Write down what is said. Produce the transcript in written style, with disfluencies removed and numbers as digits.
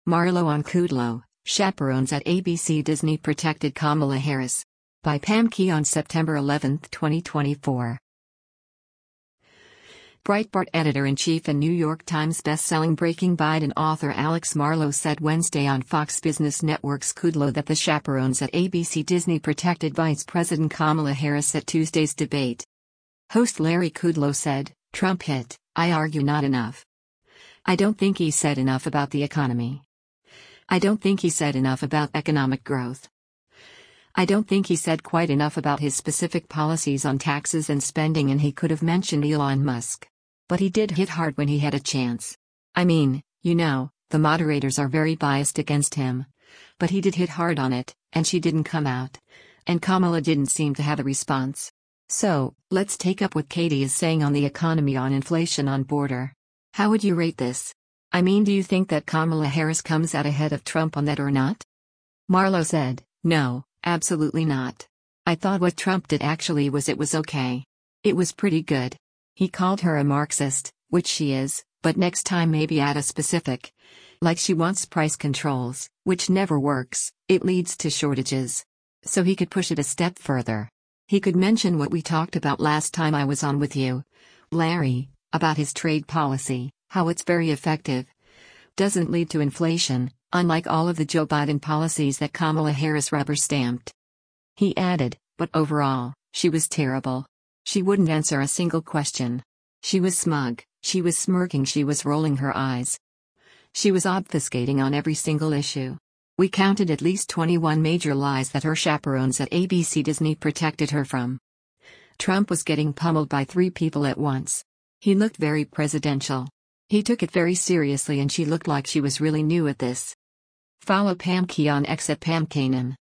Marlo on Kudlow, chaperones at ABC Disney protected Kamala Harris. By Pam Key on September 11, 2024. Breitbart editor-in-chief and New York Times best-selling Breaking Biden author Alex Marlow said Wednesday on Fox Business Network's Kudlow that the chaperones at ABC Disney protected Vice President Kamala Harris at Tuesday's debate. Host Larry Kudlow said, "Trump hit, I argue not enough. I don't think he said enough about the economy. I don't think he said enough about economic growth. I don't think he said quite enough about his specific policies on taxes and spending, and he could have mentioned Elon Musk. But he did hit hard when he had a chance. I mean, the moderators are very biased against him. But he did hit hard on it, and she didn't come out. And Kamala didn't seem to have a response. So, let's take up what Katie is saying on the economy, on inflation, on border. How would you rate this? I mean, do you think that Kamala Harris comes out ahead of Trump on that or not?" Marlow said, "No, absolutely not. I thought what Trump did actually was okay. It was pretty good. He called her a Marxist, which she is, but next time maybe add a specific. Like she wants price controls, which never works, it leads to shortages. So he could push it a step further. He could mention what we talked about last time I was on with you, Larry, about his trade policy, how it's very effective. Doesn't lead to inflation, unlike all of the Joe Biden policies that Kamala Harris rubber-stamped." He added, "But overall, she was terrible. She wouldn't answer a single question. She was smug, she was smirking, she was rolling her eyes. She was obfuscating on every single issue. We counted at least 21 major lies that her chaperones at ABC Disney protected her from." Trump was getting pummeled by 3 people at once. He looked very presidential. He took it very seriously, and she looked like she was really new at this. Follow Pam Key on X at Pam Kanan.